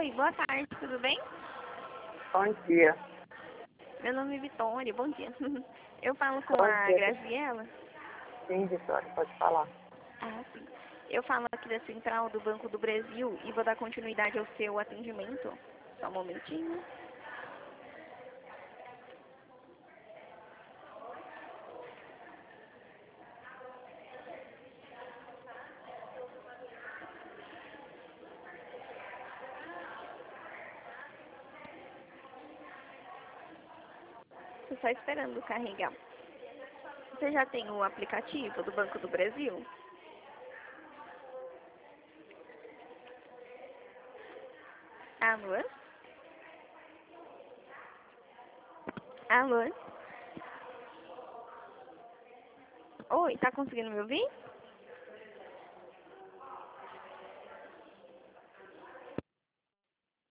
Oi, boa tarde, tudo bem? Bom dia. Meu nome é Vitória, bom dia. Eu falo com Bom a dia. Graziela. Sim, Vitória, pode falar. Ah, sim. Eu falo aqui da Central do Banco do Brasil e vou dar continuidade ao seu atendimento. Só um momentinho. Estou só esperando carregar. Você já tem o aplicativo do Banco do Brasil? Alô? Alô? Oi, tá conseguindo me ouvir?